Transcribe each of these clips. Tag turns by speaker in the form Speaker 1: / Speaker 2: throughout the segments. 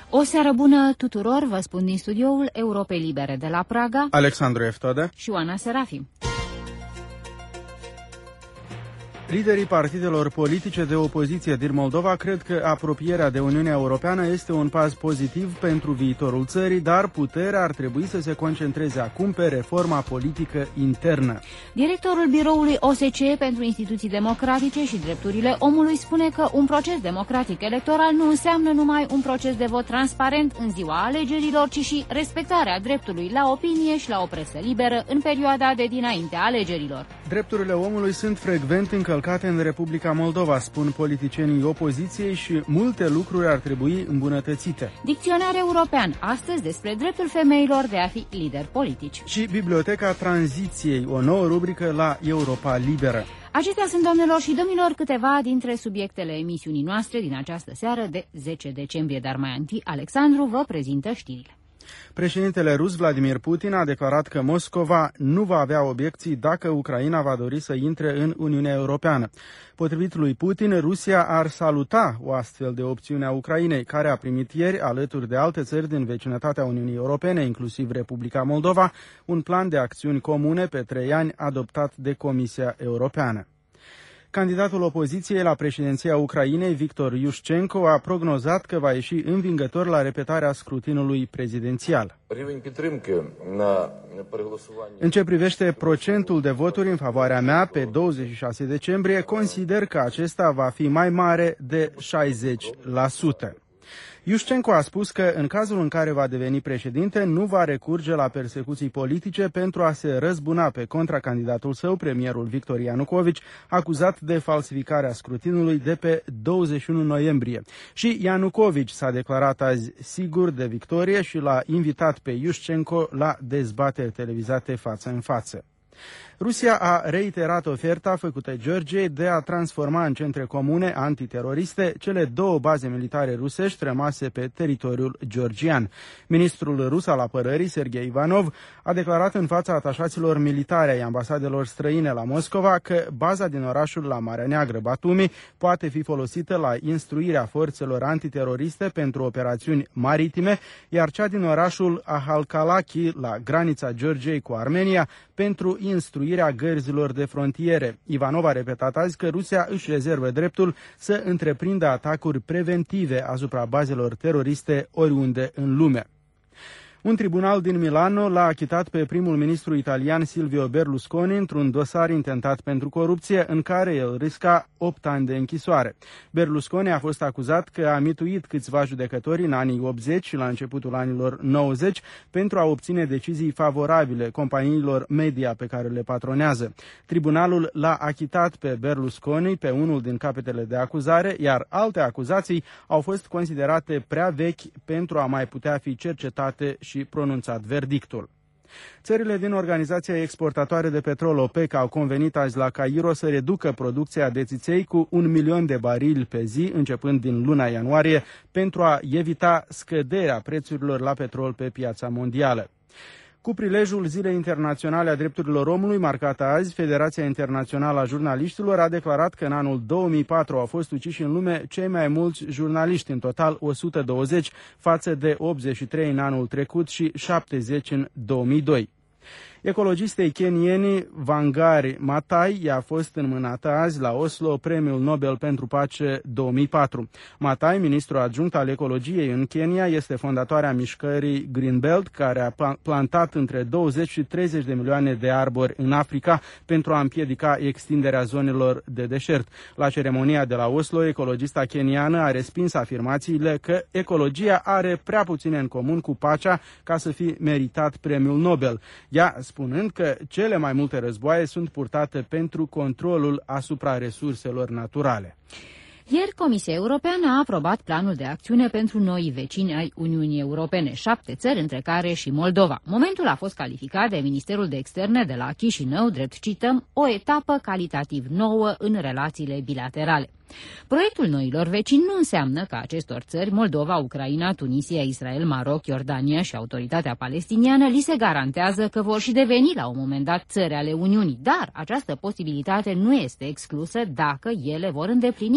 Speaker 1: O seară bună tuturor, vă spun din studioul Europei Libere de la Praga,
Speaker 2: Alexandru Eftode
Speaker 1: și Oana Serafim.
Speaker 2: Liderii partidelor politice de opoziție din Moldova cred că apropierea de Uniunea Europeană este un pas pozitiv pentru viitorul țării, dar puterea ar trebui să se concentreze acum pe reforma politică internă.
Speaker 1: Directorul biroului OSCE pentru instituții democratice și drepturile omului spune că un proces democratic electoral nu înseamnă numai un proces de vot transparent în ziua alegerilor, ci și respectarea dreptului la opinie și la o presă liberă în perioada de dinaintea alegerilor.
Speaker 2: Drepturile omului sunt frecvent încălcate în Republica Moldova, spun politicienii opoziției, și multe lucruri ar trebui îmbunătățite.
Speaker 1: Dicționar european, astăzi despre dreptul femeilor de a fi lideri politici.
Speaker 2: Și Biblioteca Tranziției, o nouă rubrică la Europa Liberă.
Speaker 1: Acestea sunt, doamnelor și domnilor, câteva dintre subiectele emisiunii noastre din această seară de 10 decembrie, dar mai întâi Alexandru vă prezintă știrile.
Speaker 2: Președintele rus Vladimir Putin a declarat că Moscova nu va avea obiecții dacă Ucraina va dori să intre în Uniunea Europeană. Potrivit lui Putin, Rusia ar saluta o astfel de opțiune a Ucrainei, care a primit ieri, alături de alte țări din vecinătatea Uniunii Europene, inclusiv Republica Moldova, un plan de acțiuni comune pe 3 ani adoptat de Comisia Europeană. Candidatul opoziției la președinția Ucrainei, Victor Yushchenko, a prognozat că va ieși învingător la repetarea scrutinului prezidențial. În ce privește procentul de voturi în favoarea mea pe 26 decembrie, consider că acesta va fi mai mare de 60%. Yushchenko a spus că în cazul în care va deveni președinte, nu va recurge la persecuții politice pentru a se răzbuna pe contracandidatul său, premierul Victor Ianukovici, acuzat de falsificarea scrutinului de pe 21 noiembrie. Și Ianukovici s-a declarat azi sigur de victorie și l-a invitat pe Yushchenko la dezbateri televizate față în față. Rusia a reiterat oferta făcută Georgiei de a transforma în centre comune antiteroriste cele 2 baze militare rusești rămase pe teritoriul georgian. Ministrul rus al apărării, Sergei Ivanov, a declarat în fața atașaților militare ai ambasadelor străine la Moscova că baza din orașul la Marea Neagră, Batumi, poate fi folosită la instruirea forțelor antiteroriste pentru operațiuni maritime, iar cea din orașul Ahalkalaki, la granița Georgiei cu Armenia, pentru instruirea gărzilor de frontiere. Ivanov a repetat azi că Rusia își rezervă dreptul să întreprindă atacuri preventive asupra bazelor teroriste oriunde în lume. Un tribunal din Milano l-a achitat pe primul ministru italian Silvio Berlusconi într-un dosar intentat pentru corupție în care el risca 8 ani de închisoare. Berlusconi a fost acuzat că a mituit câțiva judecători în anii 80 și la începutul anilor 90 pentru a obține decizii favorabile companiilor media pe care le patronează. Tribunalul l-a achitat pe Berlusconi pe unul din capetele de acuzare, iar alte acuzații au fost considerate prea vechi pentru a mai putea fi cercetate și pronunțat verdictul. Țările din Organizația Exportatoare de Petrol OPEC au convenit azi la Cairo să reducă producția de țiței cu 1 milion de barili pe zi, începând din luna ianuarie, pentru a evita scăderea prețurilor la petrol pe piața mondială. Cu prilejul Zilei Internaționale a Drepturilor Omului, marcată azi, Federația Internațională a Jurnaliștilor a declarat că în anul 2004 au fost uciși în lume cei mai mulți jurnaliști, în total 120, față de 83 în anul trecut și 70 în 2002. Ecologistei kenieni Wangari Maathai i-a fost înmânată azi la Oslo Premiul Nobel pentru Pace 2004. Maathai, ministru adjunct al ecologiei în Kenya, este fondatoarea mișcării Green Belt, care a plantat între 20 și 30 de milioane de arbori în Africa pentru a împiedica extinderea zonelor de deșert. La ceremonia de la Oslo, ecologista keniană a respins afirmațiile că ecologia are prea puține în comun cu pacea ca să fi meritat Premiul Nobel. Ea spunând că cele mai multe războaie sunt purtate pentru controlul asupra resurselor naturale.
Speaker 1: Ieri, Comisia Europeană a aprobat planul de acțiune pentru noi vecini ai Uniunii Europene, 7 țări, între care și Moldova. Momentul a fost calificat de Ministerul de Externe de la Chișinău, drept cităm, o etapă calitativ nouă în relațiile bilaterale. Proiectul noilor vecini nu înseamnă că acestor țări, Moldova, Ucraina, Tunisia, Israel, Maroc, Iordania și Autoritatea Palestiniană, li se garantează că vor și deveni la un moment dat țări ale Uniunii, dar această posibilitate nu este exclusă dacă ele vor îndeplini criteriile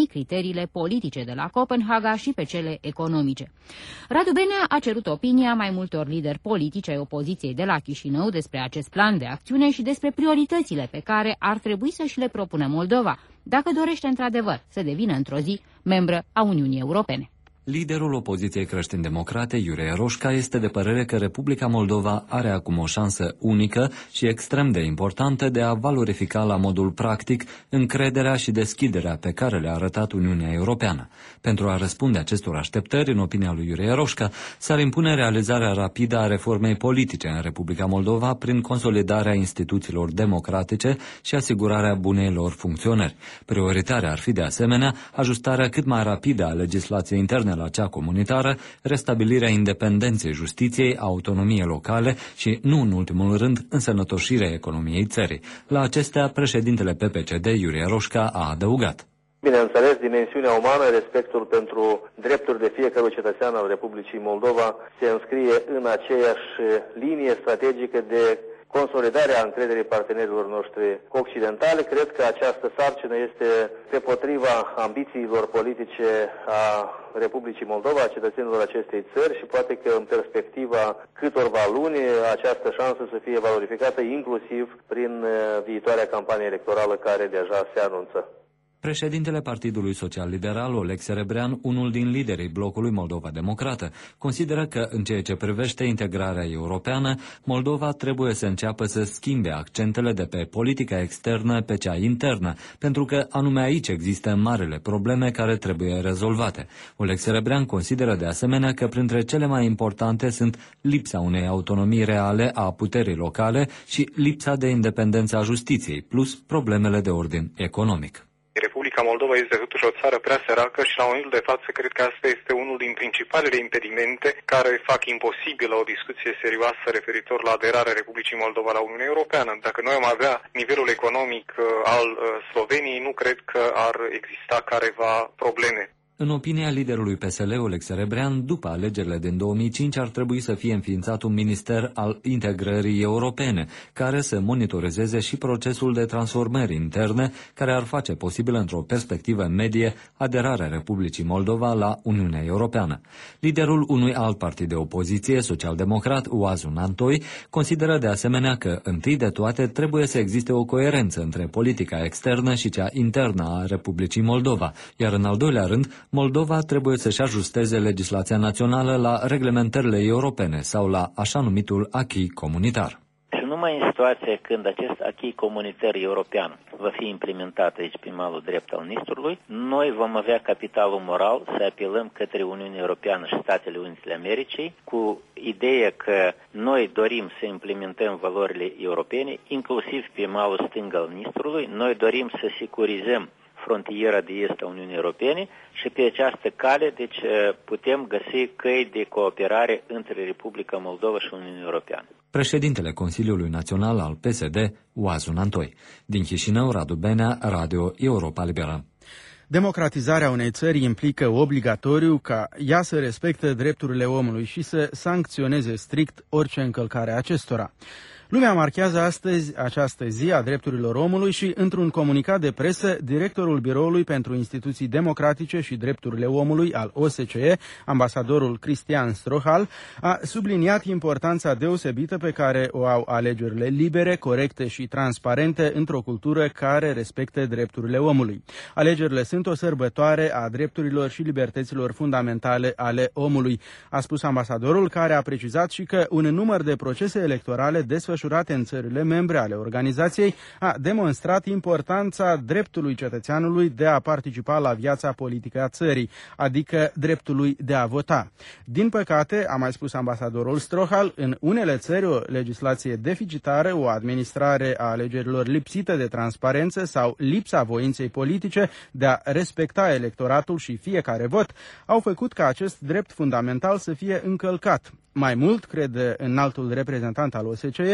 Speaker 1: criteriile politice de la Copenhaga și pe cele economice. Radu Benea a cerut opinia mai multor lideri politici ai opoziției de la Chișinău despre acest plan de acțiune și despre prioritățile pe care ar trebui să și le propună Moldova, dacă dorește într-adevăr să devină într-o zi membră a Uniunii Europene.
Speaker 3: Liderul opoziției creștin-democrate, Iurie Roșca, este de părere că Republica Moldova are acum o șansă unică și extrem de importantă de a valorifica la modul practic încrederea și deschiderea pe care le-a arătat Uniunea Europeană. Pentru a răspunde acestor așteptări, în opinia lui Iurie Roșca, s-ar impune realizarea rapidă a reformei politice în Republica Moldova prin consolidarea instituțiilor democratice și asigurarea bunei lor funcționări. Prioritarea ar fi de asemenea ajustarea cât mai rapidă a legislației interne la cea comunitară, restabilirea independenței justiției, autonomiei locale și, nu în ultimul rând, însănătoșirea economiei țării. La acestea, președintele PPCD, Iurie Roșca, a adăugat.
Speaker 4: Bineînțeles, dimensiunea umană, respectul pentru drepturi de fiecare cetățean al Republicii Moldova se înscrie în aceeași linie strategică de consolidarea încrederii partenerilor noștri occidentale. Cred că această sarcină este pe potriva ambițiilor politice a Republicii Moldova, a cetățenilor acestei țări și poate că în perspectiva câtorva luni această șansă să fie valorificată inclusiv prin viitoarea campanie electorală care deja se anunță.
Speaker 3: Președintele Partidului Social-Liberal, Oleg Serebrean, unul din liderii blocului Moldova Democrată, consideră că, în ceea ce privește integrarea europeană, Moldova trebuie să înceapă să schimbe accentele de pe politica externă pe cea internă, pentru că anume aici există marele probleme care trebuie rezolvate. Oleg Serebrean consideră de asemenea că printre cele mai importante sunt lipsa unei autonomii reale a puterii locale și lipsa de independență a justiției, plus problemele de ordin economic.
Speaker 5: Republica Moldova este totuși o țară prea săracă și la momentul de față cred că asta este unul din principalele impedimente care fac imposibilă o discuție serioasă referitor la aderarea Republicii Moldova la Uniunea Europeană. Dacă noi am avea nivelul economic al Sloveniei, nu cred că ar exista careva probleme.
Speaker 3: În opinia liderului PSL, Oleg Serebrean, după alegerile din 2005 ar trebui să fie înființat un minister al integrării europene, care să monitorizeze și procesul de transformări interne, care ar face posibil într-o perspectivă medie aderarea Republicii Moldova la Uniunea Europeană. Liderul unui alt partid de opoziție, social-democrat, Oazun Antoi, consideră de asemenea că, întâi de toate, trebuie să existe o coerență între politica externă și cea internă a Republicii Moldova, iar în al doilea rând, Moldova trebuie să-și ajusteze legislația națională la reglementările europene sau la așa numitul acquis comunitar.
Speaker 6: Și numai în situația când acest acquis comunitar european va fi implementat aici pe malul drept al Nistrului, noi vom avea capitalul moral să apelăm către Uniunea Europeană și Statele Unite ale Americii cu ideea că noi dorim să implementăm valorile europene, inclusiv pe malul stâng al Nistrului, noi dorim să securizăm frontiera de est a Uniunii Europene și pe această cale deci putem găsi căi de cooperare între Republica Moldova și Uniunea Europeană.
Speaker 3: Președintele Consiliului Național al PSD, Oazun Antoi. Din Chișinău, Radu Benea, Radio Europa Liberă.
Speaker 2: Democratizarea unei țări implică obligatoriu ca ea să respecte drepturile omului și să sancționeze strict orice încălcare a acestora. Lumea marchează astăzi această zi a drepturilor omului și, într-un comunicat de presă, directorul Biroului pentru Instituții Democratice și Drepturile Omului al OSCE, ambasadorul Cristian Strohal, a subliniat importanța deosebită pe care o au alegerile libere, corecte și transparente într-o cultură care respecte drepturile omului. Alegerile sunt o sărbătoare a drepturilor și libertăților fundamentale ale omului, a spus ambasadorul, care a precizat și că un număr de procese electorale desfășurate în țările membre ale organizației a demonstrat importanța dreptului cetățeanului de a participa la viața politică a țării, adică dreptului de a vota. Din păcate, a mai spus ambasadorul Strohal, în unele țări o legislație deficitară, o administrare a alegerilor lipsită de transparență sau lipsa voinței politice de a respecta electoratul și fiecare vot au făcut ca acest drept fundamental să fie încălcat. Mai mult, crede înaltul reprezentant al OSCE,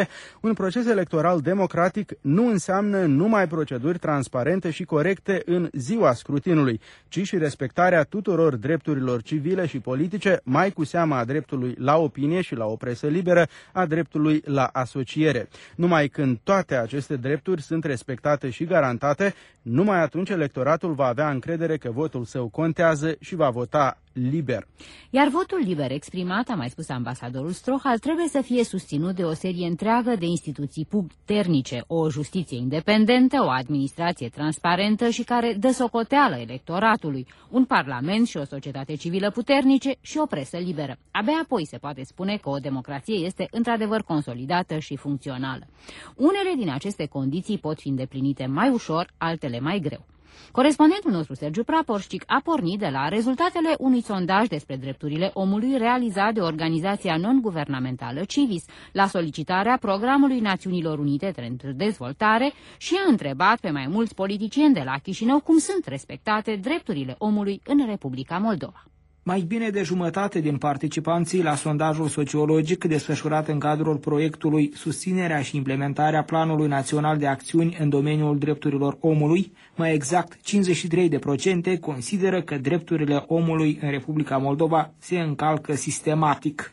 Speaker 2: un proces electoral democratic nu înseamnă numai proceduri transparente și corecte în ziua scrutinului, ci și respectarea tuturor drepturilor civile și politice, mai cu seama a dreptului la opinie și la o presă liberă, a dreptului la asociere. Numai când toate aceste drepturi sunt respectate și garantate, numai atunci electoratul va avea încredere că votul său contează și va vota liber.
Speaker 1: Iar votul liber exprimat, a mai spus ambasadorul Strohal, trebuie să fie susținut de o serie întreagă de instituții puternice, o justiție independentă, o administrație transparentă și care dă socoteală electoratului, un parlament și o societate civilă puternice și o presă liberă. Abia apoi se poate spune că o democrație este într-adevăr consolidată și funcțională. Unele din aceste condiții pot fi îndeplinite mai ușor, altele mai greu. Corespondentul nostru, Sergiu Praporșcic, a pornit de la rezultatele unui sondaj despre drepturile omului realizat de organizația non-guvernamentală Civis, la solicitarea Programului Națiunilor Unite pentru Dezvoltare și a întrebat pe mai mulți politicieni de la Chișinău cum sunt respectate drepturile omului în Republica Moldova.
Speaker 7: Mai bine de jumătate din participanții la sondajul sociologic desfășurat în cadrul proiectului Susținerea și implementarea Planului Național de Acțiuni în domeniul drepturilor omului, mai exact 53% consideră că drepturile omului în Republica Moldova se încalcă sistematic.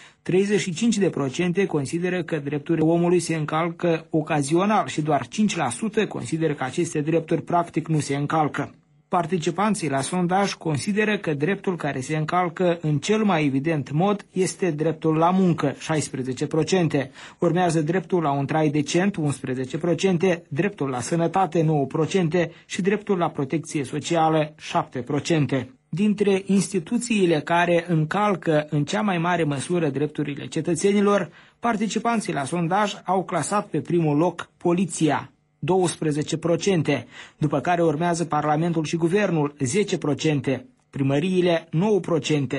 Speaker 7: 35% consideră că drepturile omului se încalcă ocazional și doar 5% consideră că aceste drepturi practic nu se încalcă. Participanții la sondaj consideră că dreptul care se încalcă în cel mai evident mod este dreptul la muncă, 16%. Urmează dreptul la un trai decent, 11%, dreptul la sănătate, 9% și dreptul la protecție socială, 7%. Dintre instituțiile care încalcă în cea mai mare măsură drepturile cetățenilor, participanții la sondaj au clasat pe primul loc poliția, 12%, după care urmează Parlamentul și Guvernul, 10%, primăriile, 9%.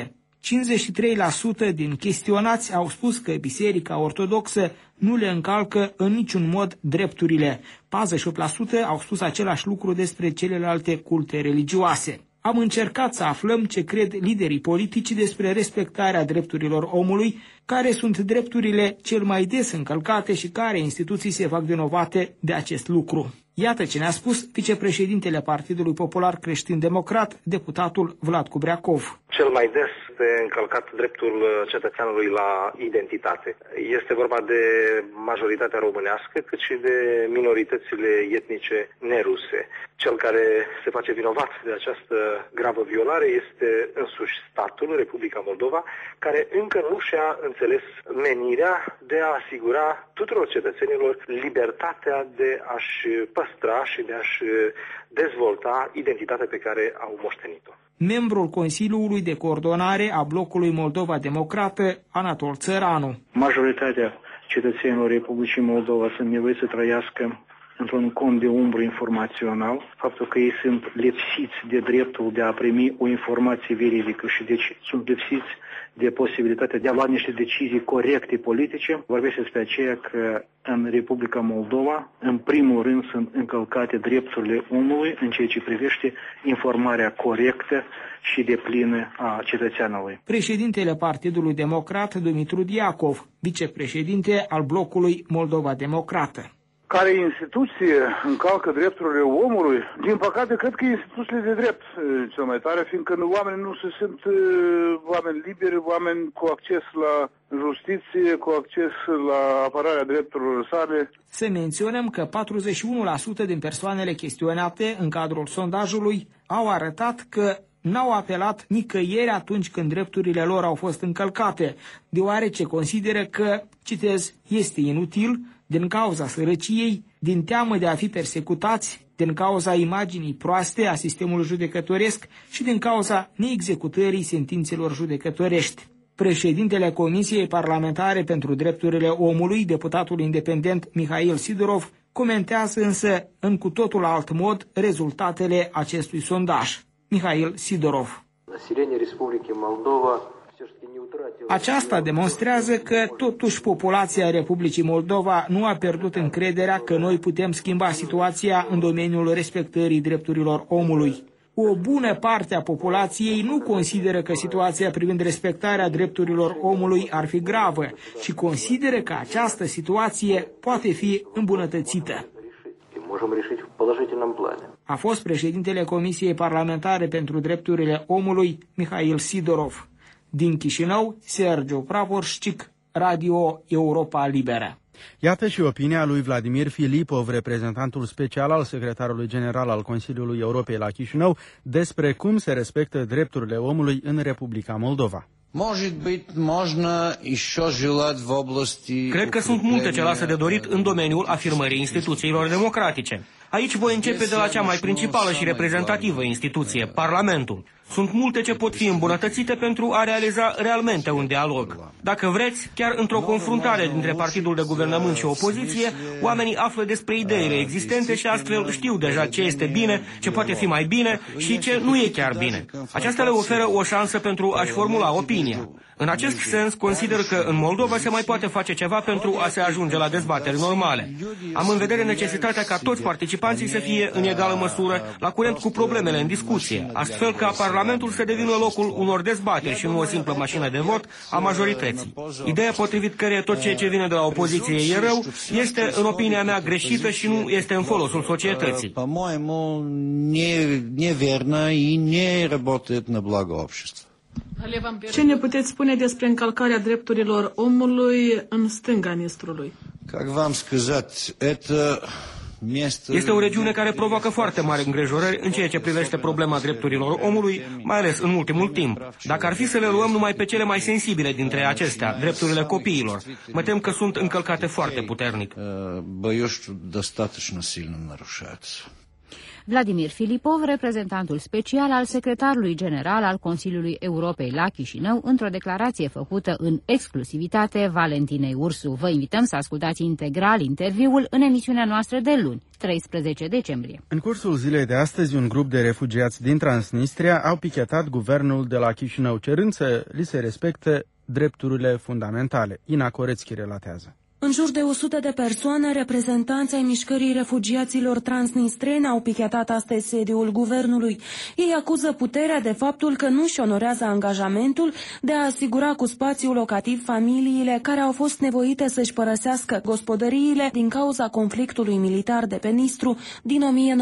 Speaker 7: 53% din chestionați au spus că Biserica Ortodoxă nu le încalcă în niciun mod drepturile. 48% au spus același lucru despre celelalte culte religioase. Am încercat să aflăm ce cred liderii politici despre respectarea drepturilor omului, care sunt drepturile cel mai des încălcate și care instituții se fac vinovate de acest lucru. Iată ce ne-a spus vicepreședintele Partidului Popular Creștin-Democrat, deputatul Vlad Cubreacov.
Speaker 8: Cel mai des este încălcat dreptul cetățeanului la identitate. Este vorba de majoritatea românească, cât și de minoritățile etnice neruse. Cel care se face vinovat de această gravă violare este însuși statul, Republica Moldova, care încă nu și-a înțeles menirea de a asigura tuturor cetățenilor libertatea de a-și păstra și de a-și dezvolta identitatea pe care au moștenit-o.
Speaker 7: Membrul Consiliului de Coordonare a Blocului Moldova Democrată, Anatol Țăranu.
Speaker 9: Majoritatea cetățenilor Republicii Moldova sunt nevoiți să trăiască într-un cont de umbră informațional, faptul că ei sunt lipsiți de dreptul de a primi o informație veridică și deci sunt lipsiți de posibilitatea de a lua niște decizii corecte politice. Vorbește despre aceea că în Republica Moldova, în primul rând, sunt încălcate drepturile omului în ceea ce privește informarea corectă și deplină a cetățeanului.
Speaker 7: Președintele Partidului Democrat, Dumitru Diacov, vicepreședinte al Blocului Moldova Democrată.
Speaker 10: Care instituție încalcă drepturile omului? Din păcate, cred că instituțiile de drept cel mai tare, fiindcă oamenii nu se simt oameni liberi, oameni cu acces la justiție, cu acces la apărarea drepturilor sale.
Speaker 7: Să menționăm că 41% din persoanele chestionate în cadrul sondajului au arătat că n-au apelat nicăieri atunci când drepturile lor au fost încălcate, deoarece consideră că, citez, este inutil, din cauza sărăciei, din teamă de a fi persecutați, din cauza imaginii proaste a sistemului judecătoresc și din cauza neexecutării sentințelor judecătorești. Președintele Comisiei Parlamentare pentru Drepturile Omului, deputatul independent Mihail Sidorov, comentează însă în cu totul alt mod rezultatele acestui sondaj. Mihail Sidorov. Aceasta demonstrează că totuși populația Republicii Moldova nu a pierdut încrederea că noi putem schimba situația în domeniul respectării drepturilor omului. O bună parte a populației nu consideră că situația privind respectarea drepturilor omului ar fi gravă și consideră că această situație poate fi îmbunătățită. A fost președintele Comisiei Parlamentare pentru Drepturile Omului, Mihail Sidorov. Din Chișinău, Sergiu Pravorșcic, Radio Europa Liberă.
Speaker 2: Iată și opinia lui Vladimir Filipov, reprezentantul special al secretarului general al Consiliului Europei la Chișinău, despre cum se respectă drepturile omului în Republica Moldova.
Speaker 11: Cred că sunt multe ce lasă de dorit în domeniul afirmării instituțiilor democratice. Aici voi începe de la cea mai principală și reprezentativă instituție, Parlamentul. Sunt multe ce pot fi îmbunătățite pentru a realiza realmente un dialog. Dacă vreți, chiar într-o confruntare dintre partidul de guvernământ și opoziție, oamenii află despre ideile existente și astfel știu deja ce este bine, ce poate fi mai bine și ce nu e chiar bine. Aceasta le oferă o șansă pentru a-și formula opinia. În acest sens, consider că în Moldova se mai poate face ceva pentru a se ajunge la dezbateri normale. Am în vedere necesitatea ca toți participanții să fie în egală măsură la curent cu problemele în discuție, astfel ca Parlamentul să devină locul unor dezbateri și nu o simplă mașină de vot a majorității. Ideea potrivit căreia tot ceea ce vine de la opoziție e rău este, în opinia mea, greșită și nu este în folosul societății.
Speaker 12: Ce ne puteți spune despre încălcarea drepturilor omului în stânga Nistrului?
Speaker 11: Este o regiune care provoacă foarte mari îngrijorări în ceea ce privește problema drepturilor omului, mai ales în ultimul timp. Dacă ar fi să le luăm numai pe cele mai sensibile dintre acestea, drepturile copiilor, mă tem că sunt încălcate foarte puternic.
Speaker 1: Vladimir Filipov, reprezentantul special al secretarului general al Consiliului Europei la Chișinău, într-o declarație făcută în exclusivitate Valentinei Ursu. Vă invităm să ascultați integral interviul în emisiunea noastră de luni, 13 decembrie.
Speaker 2: În cursul zilei de astăzi, un grup de refugiați din Transnistria au pichetat guvernul de la Chișinău, cerând să li se respecte drepturile fundamentale. Ina Corețchi relatează.
Speaker 13: În jur de 100 de persoane, reprezentanți ai mișcării refugiaților transnistreni au pichetat astăzi sediul guvernului. Ei acuză puterea de faptul că nu își onorează angajamentul de a asigura cu spațiu locativ familiile care au fost nevoite să-și părăsească gospodăriile din cauza conflictului militar de pe Nistru din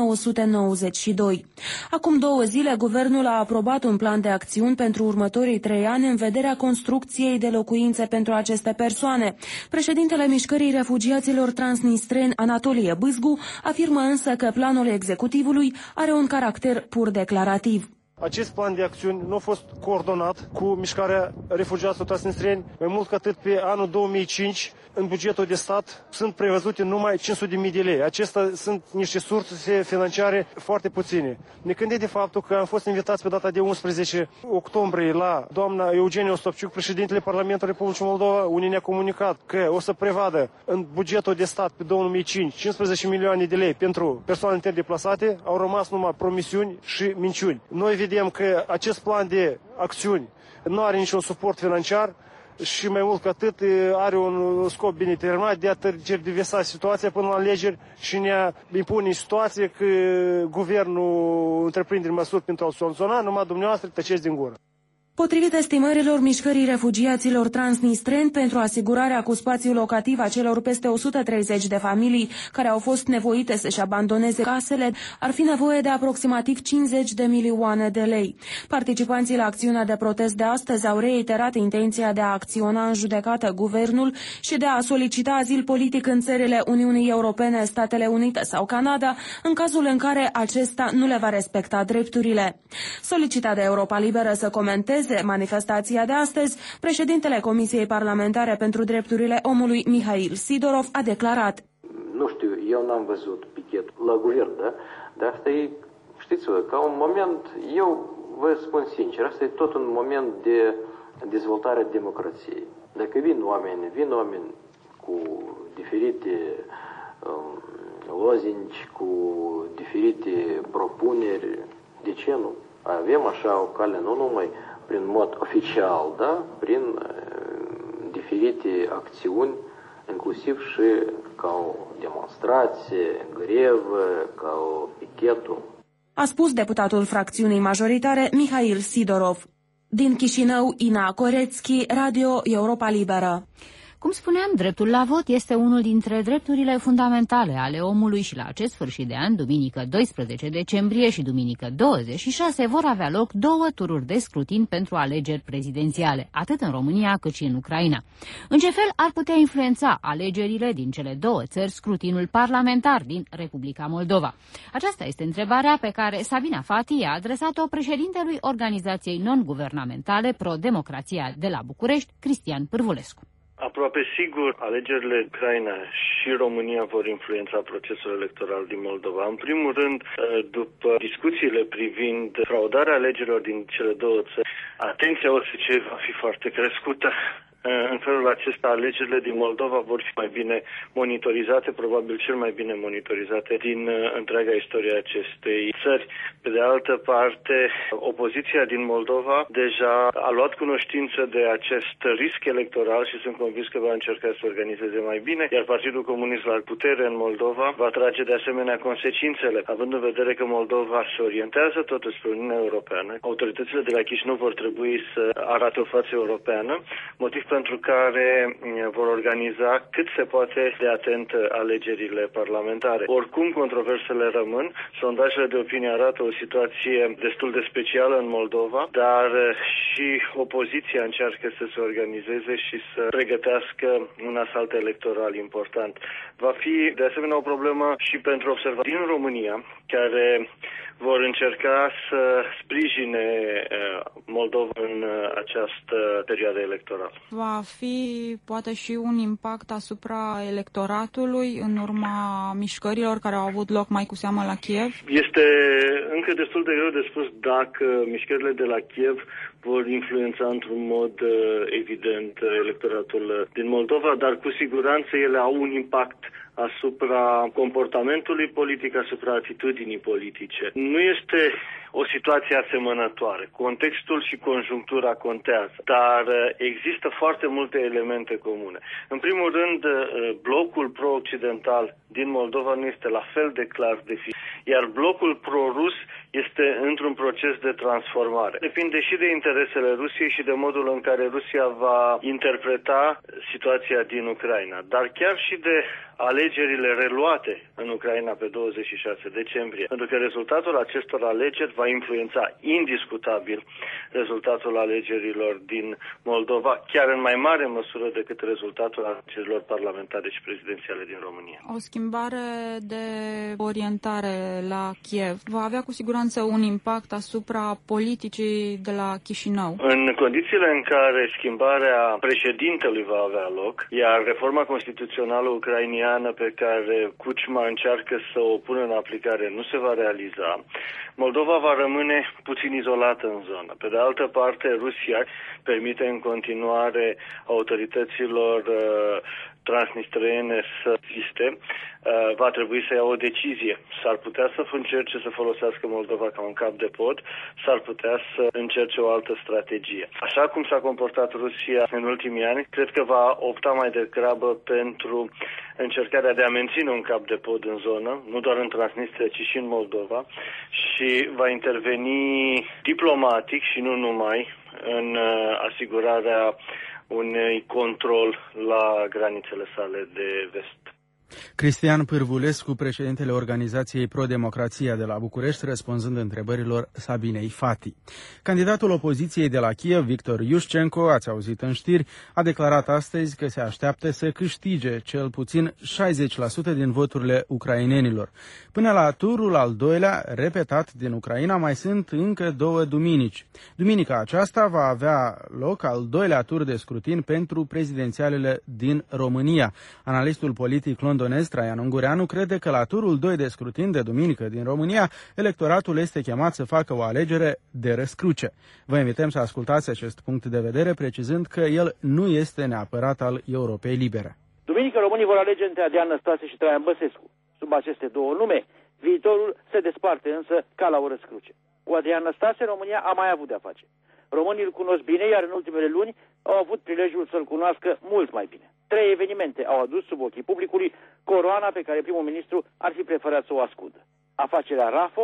Speaker 13: 1992. Acum 2 zile, guvernul a aprobat un plan de acțiuni pentru următorii 3 ani în vederea construcției de locuințe pentru aceste persoane. Președintele mișcării refugiaților transnistreni, Anatolie Bâzgu, afirmă însă că planul executivului are un caracter pur declarativ.
Speaker 14: Acest plan de acțiuni nu a fost coordonat cu mișcarea refugiaților transnistreni. Mai mult ca atât, pe anul 2005, în bugetul de stat, sunt prevăzute numai 500.000 de lei. Acestea sunt niște surse financiare foarte puține. Ne gândim de faptul că am fost invitați pe data de 11 octombrie la doamna Eugenie Ostapciuc, președintele Parlamentului Republicii Moldova, unde ne-a comunicat că o să prevadă în bugetul de stat pe 2005 15 milioane de lei pentru persoane interdeplasate. Au rămas numai promisiuni și minciuni. Noi vedem că acest plan de acțiuni nu are niciun suport financiar și mai mult ca atât are un scop bine determinat de a tergiversa situația până la alegeri și ne impune situație că guvernul întreprinde măsuri pentru a soluționa, numai dumneavoastră tăceți din gură.
Speaker 13: Potrivit estimărilor mișcării refugiaților transnistreni, pentru asigurarea cu spațiu locativ a celor peste 130 de familii care au fost nevoite să-și abandoneze casele, ar fi nevoie de aproximativ 50 de milioane de lei. Participanții la acțiunea de protest de astăzi au reiterat intenția de a acționa în judecată guvernul și de a solicita azil politic în țările Uniunii Europene, Statele Unite sau Canada, în cazul în care acesta nu le va respecta drepturile. Solicitat de Europa Liberă să comenteze manifestația de astăzi, președintele Comisiei Parlamentare pentru Drepturile Omului, Mihail Sidorov, a declarat:
Speaker 15: Nu știu, eu n-am văzut pichet la guvern, da? Dar asta e, știți-vă, ca un moment, eu vă spun sincer, asta e tot un moment de dezvoltare a democrației. Dacă vin oameni cu diferite lozinci, cu diferite propuneri, de ce nu? Avem așa o cale, nu numai prin mod oficial, da? Prin diferite acțiuni, inclusiv și ca o demonstrație, grevă, ca o pichetul.
Speaker 13: a spus deputatul fracțiunii majoritare Mihail Sidorov. Din Chișinău, Ina Corețchi, Radio Europa Liberă.
Speaker 1: Cum spuneam, dreptul la vot este unul dintre drepturile fundamentale ale omului și la acest sfârșit de an, duminică 12 decembrie și duminică 26, vor avea loc 2 tururi de scrutin pentru alegeri prezidențiale, atât în România cât și în Ucraina. În ce fel ar putea influența alegerile din cele 2 țări scrutinul parlamentar din Republica Moldova? Aceasta este întrebarea pe care Sabina Fati a adresat-o președintelui organizației non-guvernamentale Pro-Democrația de la București, Cristian Pârvulescu.
Speaker 16: Aproape sigur, alegerile Ucraina și România vor influența procesul electoral din Moldova. În primul rând, după discuțiile privind fraudarea alegerilor din cele 2 țări, atenția OSCE va fi foarte crescută. În felul acesta, alegerile din Moldova vor fi mai bine monitorizate, probabil cel mai bine monitorizate din întreaga istorie acestei țări. Pe de altă parte, opoziția din Moldova deja a luat cunoștință de acest risc electoral și sunt convins că va încerca să organizeze mai bine, iar Partidul Comunist la putere în Moldova va trage de asemenea consecințele, având în vedere că Moldova se orientează totuși spre Uniunea Europeană. Autoritățile de la Chișinău vor trebui să arate o față europeană, motiv pentru care vor organiza cât se poate de atent alegerile parlamentare. Oricum, controversele rămân. Sondajele de opinie arată o situație destul de specială în Moldova, dar și opoziția încearcă să se organizeze și să pregătească un asalt electoral important. Va fi, de asemenea, o problemă și pentru observatori din România, care vor încerca să sprijine Moldova în această perioadă electorală.
Speaker 17: Va fi poate și un impact asupra electoratului în urma mișcărilor care au avut loc mai cu seamă la Kiev?
Speaker 16: Este încă destul de greu de spus dacă mișcările de la Kiev vor influența într-un mod evident electoratul din Moldova, dar cu siguranță ele au un impact asupra comportamentului politic, asupra atitudinii politice. Nu este o situație asemănătoare. Contextul și conjunctura contează, dar există foarte multe elemente comune. În primul rând, blocul pro-occidental din Moldova nu este la fel de clar definit, iar blocul pro-rus este într-un proces de transformare. Depinde și de interesele Rusiei și de modul în care Rusia va interpreta situația din Ucraina, dar chiar și de alegerile reluate în Ucraina pe 26 decembrie, pentru că rezultatul acestor alegeri va influența indiscutabil rezultatul alegerilor din Moldova, chiar în mai mare măsură decât rezultatul alegerilor parlamentare și prezidențiale din România.
Speaker 17: O schimbare de orientare la Kiev va avea cu siguranță un impact asupra politicii de la Chișinău.
Speaker 16: În condițiile în care schimbarea președintelui va avea loc, iar reforma constituțională ucrainiană pe care Kuchma încearcă să o pună în aplicare nu se va realiza, Moldova va rămâne puțin izolată în zonă. Pe de altă parte, Rusia permite în continuare autorităților transnistrene să existe, va trebui să ia o decizie. S-ar putea să încerce să folosească Moldova ca un cap de pod, s-ar putea să încerce o altă strategie. Așa cum s-a comportat Rusia în ultimii ani, cred că va opta mai degrabă pentru încercarea de a menține un cap de pod în zonă, nu doar în Transnistria, ci și în Moldova, și va interveni diplomatic și nu numai în asigurarea unui control la granițele sale de vest.
Speaker 2: Cristian Pârvulescu, președintele organizației Pro-Democrația de la București, răspunzând întrebărilor Sabinei Fati. Candidatul opoziției de la Kiev, Victor Iușcenko, ați auzit în știri, a declarat astăzi că se așteaptă să câștige cel puțin 60% din voturile ucrainenilor. Până la turul al doilea, repetat din Ucraina, mai sunt încă 2 duminici. Duminica aceasta va avea loc al doilea tur de scrutin pentru prezidențialele din România. Analistul politic londonez Traian Ungureanu crede că la turul 2 de scrutin de duminică din România, electoratul este chemat să facă o alegere de răscruce. Vă invităm să ascultați acest punct de vedere, precizând că el nu este neapărat al Europei Libere.
Speaker 18: Duminică românii vor alege între Adrian Năstase și Traian Băsescu. Sub aceste 2 nume, viitorul se desparte însă ca la o răscruce. Cu Adrian Năstase, România a mai avut de-a face. Românii îl cunosc bine, iar în ultimele luni au avut prilejul să-l cunoască mult mai bine. 3 evenimente au adus sub ochii publicului coroana pe care primul ministru ar fi preferat să o ascundă. Afacerea RAFO,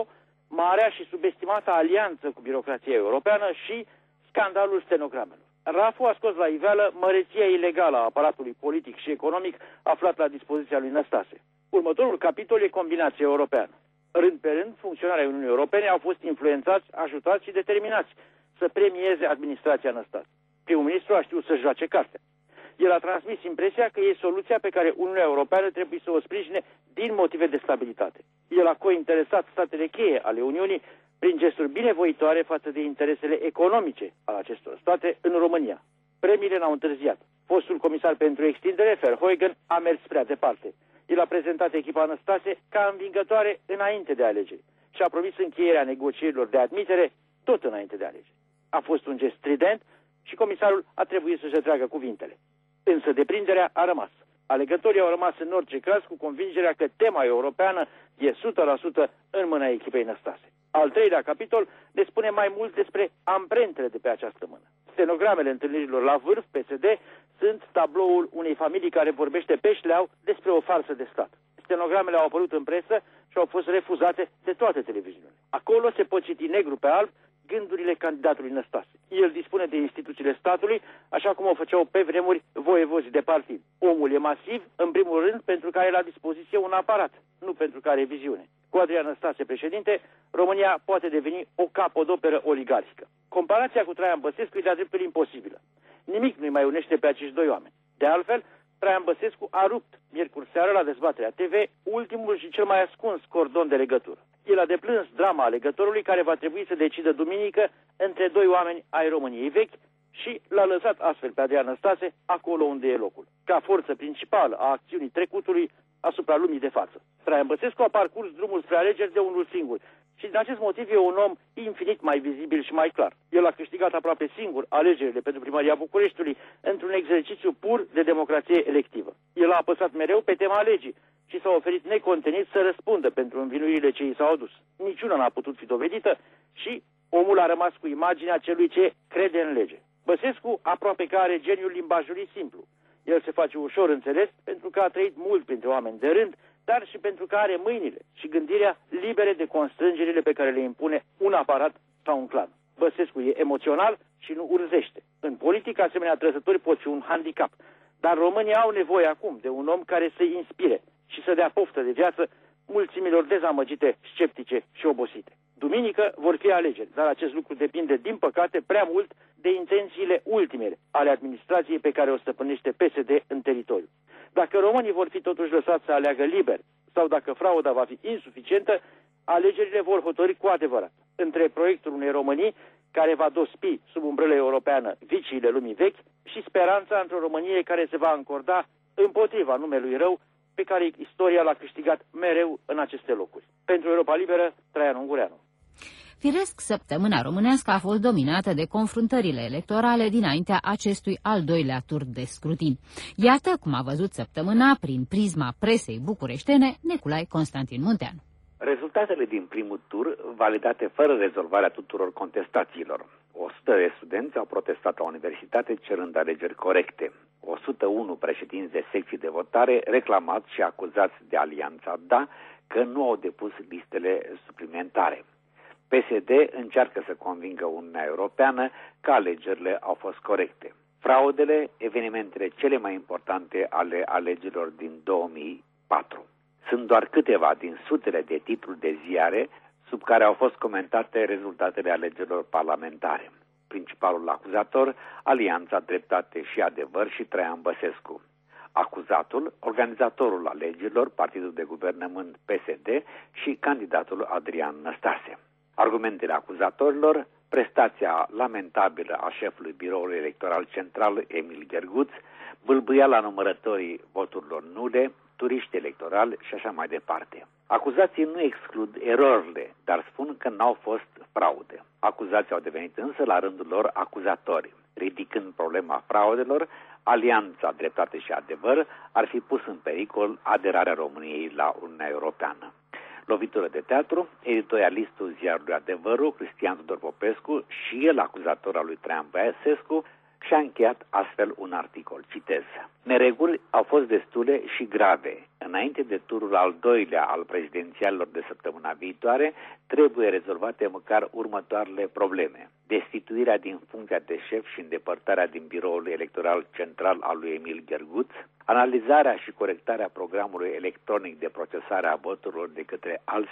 Speaker 18: marea și subestimată alianță cu birocrația europeană și scandalul stenogramelor. RAF-ul a scos la iveală măreția ilegală a aparatului politic și economic aflat la dispoziția lui Năstase. Următorul capitol e combinația europeană. Rând pe rând, funcționarii Uniunii Europene au fost influențați, ajutați și determinați să premieze administrația Năstase. Primul ministru a știut să joace cartea. El a transmis impresia că e soluția pe care Uniunea Europeană trebuie să o sprijine din motive de stabilitate. El a cointeresat statele cheie ale Uniunii prin gesturi binevoitoare față de interesele economice ale acestor state în România. Premiile n-au întârziat. Fostul comisar pentru extindere, Verheugen, a mers prea departe. El a prezentat echipa Năstase ca învingătoare înainte de alegeri și a promis încheierea negocierilor de admitere tot înainte de alegeri. A fost un gest strident și comisarul a trebuit să-și retragă cuvintele. Însă deprinderea a rămas. Alegătorii au rămas în orice caz cu convingerea că tema europeană e 100% în mâna echipei Năstase. Al treilea capitol ne spune mai mult despre amprentele de pe această mână. Stenogramele întâlnirilor la vârf, PSD, sunt tabloul unei familii care vorbește pe șleau despre o farsă de stat. Stenogramele au apărut în presă și au fost refuzate de toate televiziunile. Acolo se pot citi negru pe alb gândurile candidatului Năstase. El dispune de instituțiile statului, așa cum o făceau pe vremuri voievozii de partid. Omul e masiv, în primul rând, pentru că are la dispoziție un aparat, nu pentru că are viziune. Cu Adrian Năstase președinte, România poate deveni o capodoperă oligarhică. Comparația cu Traian Băsescu e de-a dreptul imposibilă. Nimic nu-i mai unește pe acești doi oameni. De altfel, Traian Băsescu a rupt miercuri seară la Dezbaterea TV ultimul și cel mai ascuns cordon de legătură. El a deplâns drama alegătorului care va trebui să decidă duminică între doi oameni ai României vechi și l-a lăsat astfel pe Adrian Năstase acolo unde e locul, ca forță principală a acțiunii trecutului asupra lumii de față. Traian Băsescu a parcurs drumul spre alegeri de unul singur și din acest motiv e un om infinit mai vizibil și mai clar. El a câștigat aproape singur alegerile pentru primăria Bucureștiului într-un exercițiu pur de democrație electivă. El a apăsat mereu pe tema legii și s-a oferit necontenit să răspundă pentru învinuirile ce i s-au adus. Niciuna n-a putut fi dovedită și omul a rămas cu imaginea celui ce crede în lege. Băsescu aproape că are geniul limbajului simplu. El se face ușor înțeles pentru că a trăit mult printre oameni de rând, dar și pentru că are mâinile și gândirea libere de constrângerile pe care le impune un aparat sau un clan. Băsescu e emoțional și nu urzește. În politică, asemenea trăsături pot fi un handicap, dar românii au nevoie acum de un om care să-i inspire și să dea poftă de viață mulțimilor dezamăgite, sceptice și obosite. Duminică vor fi alegeri, dar acest lucru depinde, din păcate, prea mult de intențiile ultime ale administrației pe care o stăpânește PSD în teritoriu. Dacă românii vor fi totuși lăsați să aleagă liber sau dacă frauda va fi insuficientă, alegerile vor hotărîi cu adevărat între proiectul unei Românii care va dospi sub umbrelă europeană viciile lumii vechi și speranța într-o Românie care se va încorda împotriva numelui rău pe care istoria l-a câștigat mereu în aceste locuri. Pentru Europa Liberă, Traian Ungureanu.
Speaker 1: Firesc, săptămâna românească a fost dominată de confruntările electorale dinaintea acestui al doilea tur de scrutin. Iată cum a văzut săptămâna prin prisma presei bucureștene Neculai Constantin Munteanu.
Speaker 19: Rezultatele din primul tur, validate fără rezolvarea tuturor contestațiilor. 100 de studenți au protestat la universitate cerând alegeri corecte. 101 președinți de secții de votare reclamați și acuzați de Alianța DA că nu au depus listele suplimentare. PSD încearcă să convingă Uniunea Europeană că alegerile au fost corecte. Fraudele, evenimentele cele mai importante ale alegerilor din 2004. Sunt doar câteva din sutele de titluri de ziare sub care au fost comentate rezultatele alegerilor parlamentare. Principalul acuzator, Alianța Dreptate și Adevăr și Traian Băsescu. Acuzatul, organizatorul alegerilor, Partidul de Guvernământ PSD și candidatul Adrian Năstase. Argumentele acuzatorilor, prestația lamentabilă a șefului Biroului Electoral Central, Emil Gherguț, bâlbâiala numărătorii voturilor nule, turiști electorali și așa mai departe. Acuzații nu exclud erorile, dar spun că n-au fost fraude. Acuzații au devenit însă la rândul lor acuzatori. Ridicând problema fraudelor, Alianța Dreptate și Adevăr ar fi pus în pericol aderarea României la Uniunea Europeană. Lovitură de teatru, editorialistul ziarului Adevărul, Cristian Tudor Popescu și el acuzator al lui Traian Băsescu, Și a încheiat astfel un articol, citez. Nereguli au fost destule și grave. Înainte de turul al doilea al prezidențialilor de săptămâna viitoare, trebuie rezolvate măcar următoarele probleme. Destituirea din funcția de șef și îndepărtarea din biroul electoral central al lui Emil Gherguț, analizarea și corectarea programului electronic de procesare a voturilor de către alți